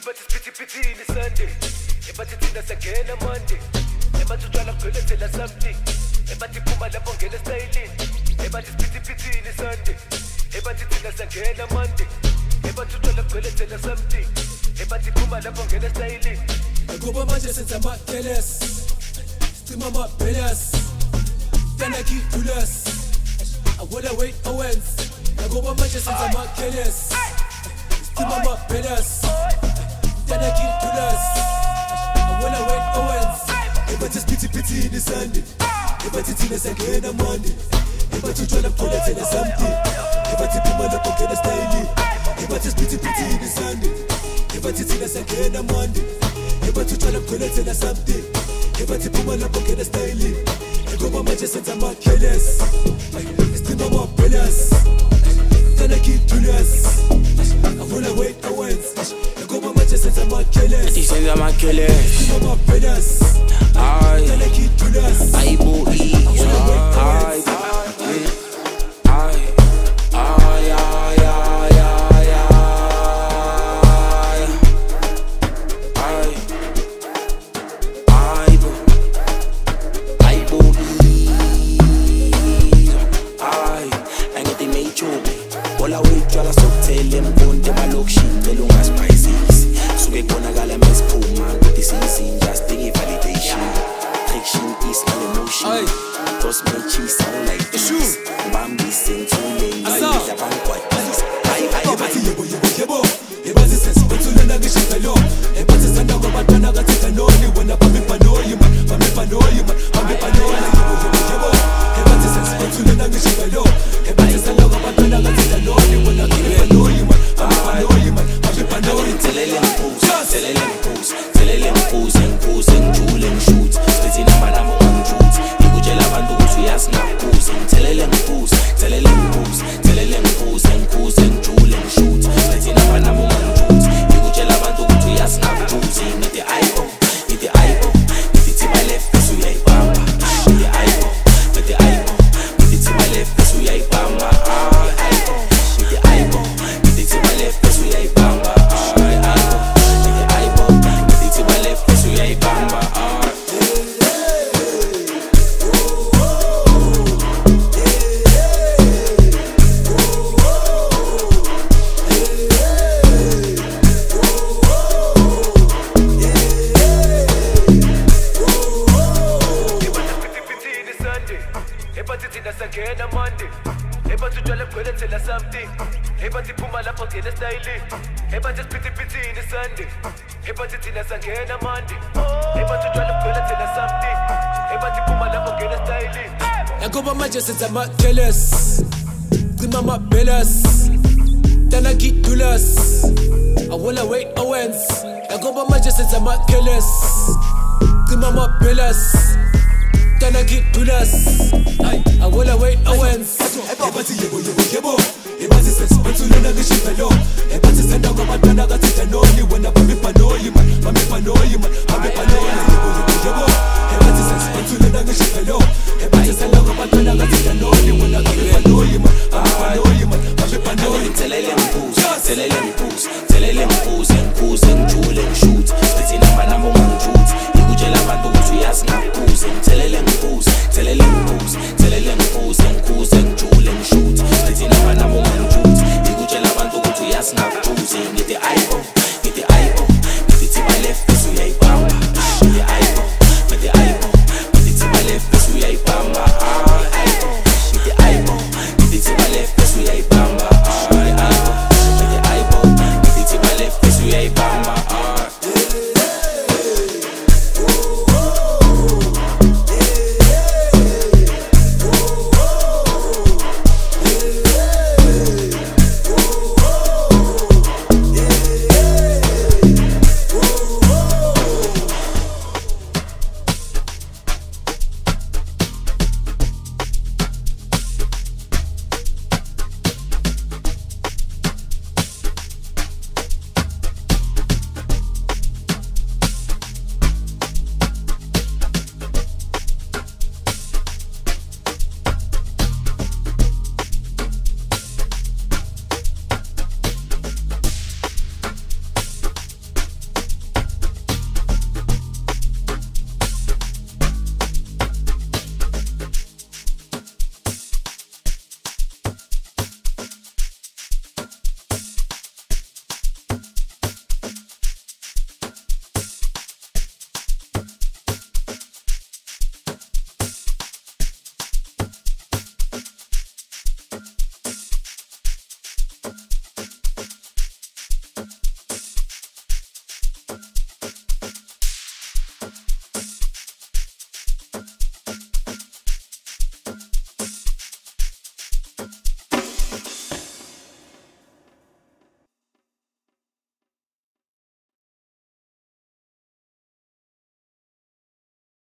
Ebathi siphithipithini Sunday. Ebathi thina sagena Monday. Ebathi utshwala kugcwelethela something. Ebathi phuma lapho ngena styling. Ebathi siphithipithini Sunday. Ebathi thina sagena Monday. Ebathi utshwala kugcwelethela something. Ebathi phuma lapho ngena styling. Ngoba manje senza ama-careless, stima ama-balance, tana kidulous, I wanna wait Owens. Ngoba manje senza ama-careless, stima ama-balance, tana kidulous, I wanna wait Owens. Ebathi siphithipithini Sunday. Ebathi thina sagena Monday. Ebathi utshwala kugcwelethela something. Ebathi phuma lapho ngena styling. Ebathi siphithipithini Sunday. Ebathi thina sagena Monday. Ebathi utshwala kugcwelethela something. Ebathi phuma lapho ngena styling. Ngoba manje senza ama-careless, stima ama-balance, tana kidulous, I wanna wait Owens. Ngoba manje senza ama-careless, senza ama-careless, stima ama-balance, tana kidulous, I wanna wait Owens. All I wait till I stop telling bone them I look shit, tell them as prices. So we gonna gala mess poor man, but this easy, just think validation. Friction is an emotion. Toss my cheese sound like this. Bambi sing too late. I need a bank quite nice. Ebathi sesibethulana ngishayelo. Ebathi sanda kwabatwana kathi kanoni wena bambi panoli man, bambi panoli man, bambi panoli. Ebathi sesibethulana ngishayelo. Ebathi sanda kwabatwana kathi kanoni wena bambi panoli man, bambi panoli man, bambi panoli. Telele ngiphuze ngijule ngishoot. Sithi namba on truth. Ikutshela abantu ukuthi uyasingakuze. Telele ngiphuze ngijule ngishoot. Sithi namba on truth. Ikutshela abantu ukuthi uyasingakuze. Ngithi ayo, ngithi my left bese uyayibamba. Ngithi ayo, ngithi my left bese uyayibamba. Ngithi ayo, ngithi my left bese uyayibamba. Ebathi thina sagena Monday. Ebathi utshwala kugcwelethela something. Ebathi phuma lapho ngena styling. Ebathi siphithipithini Sunday. Ebathi thina sagena Monday. Ebathi utshwala kugcwelethela something. Ebathi phuma lapho ngena styling. Ngoba manje senza ama-careless, stima ama-balance, tana kidulous, I wanna wait Owens. Ngoba manje senza ama-careless, stima ama-balance, tana kidulous, I wanna wait Owens. Ebathi yebo. Ebathi sesibethulana ngishayelo. Ebathi sanda kwabatwana kathi kanoni wena bambi panoli man, bambi panoli man, bambi panoli. Yebo. Ebathi sesibethulana ngishayelo. Ebathi sanda kwabatwana kathi